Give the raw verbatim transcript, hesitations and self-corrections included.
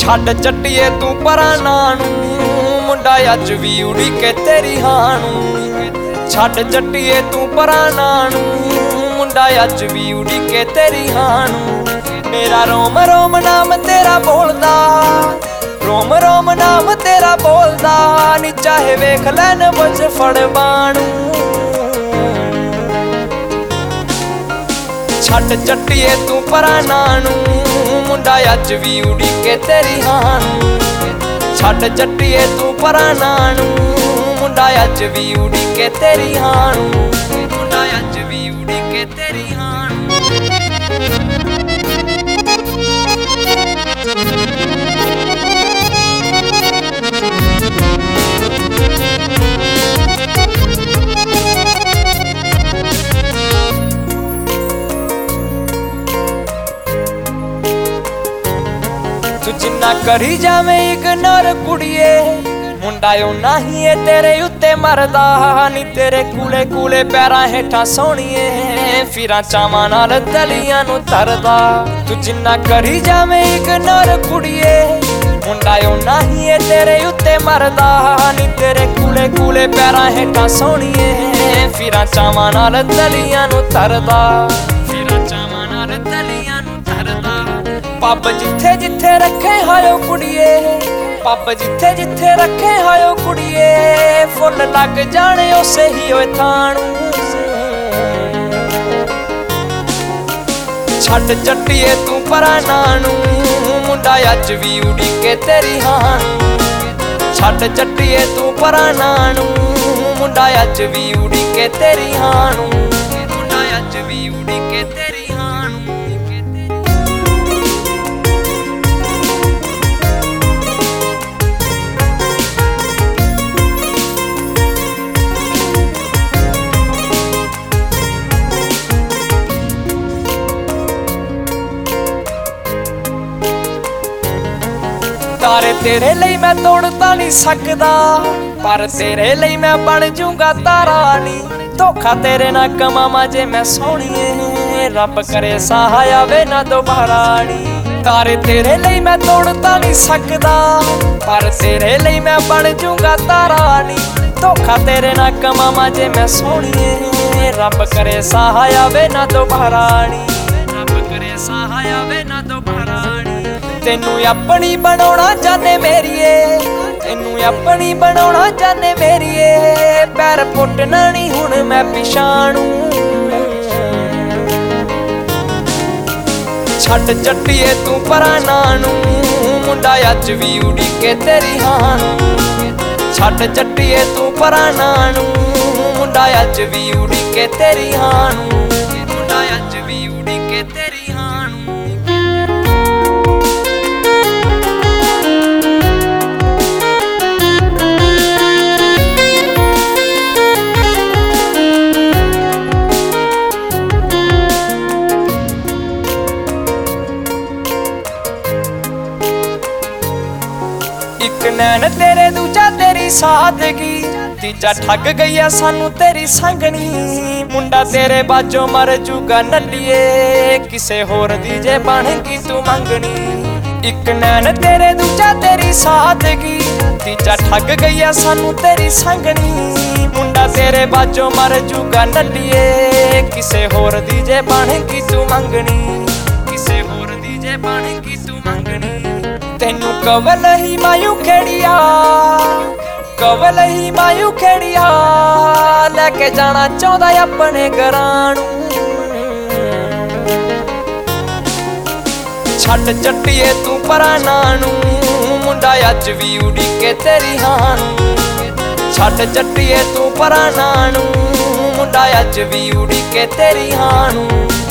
ਛੱਡ ਚੱਟੀਏ ਤੂੰ ਪਰਾਂ ਨਾਂ ਨੂੰ, ਮੁੰਡਾ ਅੱਜ ਵੀ ਉਡੀਕੇ ਤੇਰੀ ਹਾਂ ਨੂੰ। ਛੱਡ ਚੱਟੀਏ ਤੂੰ ਪਰਾਂ ਨਾਂ ਨੂੰ, ਮੁੰਡਾ ਅੱਜ ਵੀ ਉਡੀਕੇ ਤੇਰੀ ਹਾਂ ਨੂੰ। ਮੇਰਾ ਰੋਮ ਰੋਮ ਨਾਮ ਤੇਰਾ ਬੋਲਦਾ, ਰੋਮ ਰੋਮ ਨਾਮ ਤੇਰਾ ਬੋਲਦਾ, ਨੀ ਚਾਹੇ ਵੇਖ ਲੈਣ ਬਚ ਫੜ ਬਾਣੂ। ਛੱਡ ਚੱਟੀਏ ਤੂੰ ਪਰਾਂ ਨਾਂ ਨੂੰ, ਮੁੰਡਾ ਅੱਜ ਵੀ ਉਡੀਕੇ ਤੇਰੀ ਹਾਂ ਨੂੰ। ਛੱਡ ਚੱਟੀਏ ਤੂੰ ਪਰਾਂ ਨਾਂ ਨੂੰ, ਮੁੰਡਾ ਅੱਜ ਵੀ ਉਡੀਕੇ ਤੇਰੀ ਹਾਂ ਨੂੰ। ਮੁੰਡਾ ਅੱਜ ਵੀ ਉਡੀਕੇ ਤੇਰੀ ਹਾਂ ਨੂੰ। ਤੂੰ ਜਿੰਨਾ ਕਰੀ ਜਾਵੇਂ ਇਗਨੋਰ ਕੁੜੀਏ, ਮੁੰਡਾ ਓਨਾ ਹੀ ਏ ਤੇਰੇ ਉੱਤੇ ਮਰਦਾ। ਨੀ ਤੇਰੇ ਕੂਲੇ ਕੂਲੇ ਪੈਰਾਂ ਹੇਠਾਂ ਸੋਹਣੀਏ, ਫਿਰਾਂ ਚਾਵਾਂ ਨਾਲ ਤਲੀਆਂ ਨੂੰ ਤਰਦਾ। ਤੂੰ ਜਿੰਨਾ ਕਰੀ ਜਾਵੇਂ ਇਗਨੋਰ ਕੁੜੀਏ, ਮੁੰਡਾ ਓਨਾ ਹੀ ਏ ਤੇਰੇ ਉੱਤੇ ਮਰਦਾ। ਨੀ ਤੇਰੇ ਕੂਲੇ ਕੂਲੇ ਪੈਰਾਂ ਹੇਠਾਂ ਸੋਹਣੀਏ, ਫਿਰਾਂ ਚਾਵਾਂ ਨਾਲ ਤਲੀਆਂ ਨੂੰ ਤਰਦਾ। ਫਿਰਾਂ ਚਾਵਾਂ ਨਾਲ ਤਲੀਆਂ ਨੂੰ ਤਰਦਾ। ਪੱਬ ਜਿੱਥੇ ਜਿੱਥੇ ਰੱਖੇ ਹਾਇਓ ਕੁੜੀਏ, ਪੱਬ ਜਿੱਥੇ ਜਿੱਥੇ ਰੱਖੇ ਹਾਇਓ ਕੁੜੀਏ, ਫੁੱਲ ਲੱਗ ਜਾਣੇ ਉਸੇ ਹੀ ਓਏ ਥਾਂ ਨੂੰ। ਛੱਡ ਚੱਟੀਏ ਤੂੰ ਪਰਾਂ ਨਾਂ ਨੂੰ, ਮੁੰਡਾ ਅੱਜ ਵੀ ਉਡੀਕੇ ਤੇਰੀ ਹਾਂ ਨੂੰ। ਛੱਡ ਚੱਟੀਏ ਤੂੰ ਪਰਾਂ ਨਾਂ ਨੂੰ, ਮੁੰਡਾ ਅੱਜ ਵੀ ਉਡੀਕੇ ਤੇਰੀ ਹਾਂ ਨੂੰ। ਮੁੰਡਾ ਅੱਜ ਵੀ ਉਡੀਕੇ ਤੇਰੀ ਹਾਂ ਨੂੰ। ਤਾਰੇ ਤੇਰੇ ਲਈ ਮੈਂ ਤੋੜ ਤਾਂ ਨਹੀਂ ਸਕਦਾ, ਪਰ ਤੇਰੇ ਲਈ ਮੈਂ ਬਣ ਜੂੰਗਾ ਤਾਰਾ ਨੀ। ਧੋਖਾ ਤੇਰੇ ਨਾਲ ਕਮਾਵਾਂ ਜੇ ਮੈਂ ਸੋਹਣੀਏ, ਰੱਬ ਕਰੇ ਸਾਹ ਆਵੇ ਨਾ ਦੁਬਾਰਾ ਨੀ। ਤਾਰੇ ਤੇਰੇ ਲਈ ਮੈਂ ਤੋੜ ਤਾਂ ਨਹੀਂ ਸਕਦਾ, ਪਰ ਤੇਰੇ ਲਈ ਮੈਂ ਬਣ ਜੂੰਗਾ ਤਾਰਾ ਨੀ। ਧੋਖਾ ਤੇਰੇ ਨਾਲ ਕਮਾਵਾਂ ਜੇ ਮੈਂ ਸੋਹਣੀਏ, ਰੱਬ ਕਰੇ ਸਾਹ ਆਵੇ ਨਾ ਦੁਬਾਰਾ ਨੀ। ਰੱਬ ਕਰੇ ਸਾਹ ਆਵੇ ਨਾ ਦੁਬਾਰਾ ਨੀ। ਤੈਨੂੰ ਆਪਣੀ ਬਣਾਉਣਾ ਚਾਹਨੇ ਮੇਰੀਏ, ਤੈਨੂੰ ਆਪਣੀ ਬਣਾਉਣਾ ਚਾਹਨੇ ਮੇਰੀਏ, ਪੈਰ ਪੁੱਟਣਾ ਨਹੀਂ ਹੁਣ ਮੈਂ ਪਿਛਾਣੂ। ਛੱਡ ਚੱਟੀਏ ਤੂੰ ਪਰਾਂ ਨਾਂ ਨੂੰ, ਮੁੰਡਾ ਅੱਜ ਵੀ ਉਡੀਕੇ ਤੇਰੀ ਹਾਂ ਨੂੰ। ਛੱਡ ਚੱਟੀਏ ਤੂੰ ਪਰਾਂ ਨਾਂ ਨੂੰ, ਮੁੰਡਾ ਅੱਜ ਵੀ ਉਡੀਕੇ ਤੇਰੀ ਹਾਂ ਨੂੰ। ਮੁੰਡਾ ਅੱਜ ਵੀ ਉਡੀਕੇ ਤੇਰੀ ਹਾਂ ਨੂੰ। ਇੱਕ ਨੈਣ ਤੇਰੇ ਦੂਜਾ ਤੇਰੀ ਸਾਦਗੀ, ਤੀਜਾ ਠੱਗ ਗਈਆ ਸਾਨੂੰ ਤੇਰੀ ਸੰਗਣੀ। ਮੁੰਡਾ ਤੇਰੇ ਬਾਝੋਂ ਮਰ ਜੂਗਾ ਨੱਲੀਏ, ਕਿਸੇ ਹੋਰ ਦੀ ਜੇ ਬਣ ਗਈ ਤੂੰ ਮੰਗਣੀ। ਇੱਕ ਨੈਣ ਤੇਰੇ ਦੂਜਾ ਤੇਰੀ ਸਾਦਗੀ, ਤੀਜਾ ਠੱਗ ਗਈਆ ਸਾਨੂੰ ਤੇਰੀ ਸੰਗਣੀ। ਮੁੰਡਾ ਤੇਰੇ ਬਾਝੋਂ ਮਰ ਜੂਗਾ ਨੱਲੀਏ, ਕਿਸੇ ਹੋਰ ਦੀ ਜੇ ਬਣ ਗਈ ਤੂੰ ਮੰਗਣੀ। ਕਿਸੇ ਹੋਰ ਦੀ ਜੇ ਬਣ ਗਈ ਤੂੰ ਮੰਗਣੀ। ਤੈਨੂੰ ਕਵਲ ਹੀ ਮਾਯੂ ਖੇੜੀਆ, ਕਵਲ ਹੀ ਮਾਯੂ ਖੇੜੀਆ, ਲੈ ਕੇ ਜਾਣਾ ਚਾਹੁੰਦਾ ਆਪਣੇ ਘਰਾਂ ਨੂੰ। ਛੱਡ ਚੱਟੀਏ ਤੂੰ ਪਰਾਂ ਨਾਂ ਨੂੰ, ਮੁੰਡਾ ਅੱਜ ਵੀ ਉਡੀਕੇ ਤੇਰੀ ਹਾਂ ਨੂੰ। ਛੱਡ ਚੱਟੀਏ ਤੂੰ ਪਰਾਂ ਨਾਂ ਨੂੰ, ਮੁੰਡਾ ਅੱਜ ਵੀ ਉਡੀਕੇ ਤੇਰੀ ਹਾਂ ਨੂੰ।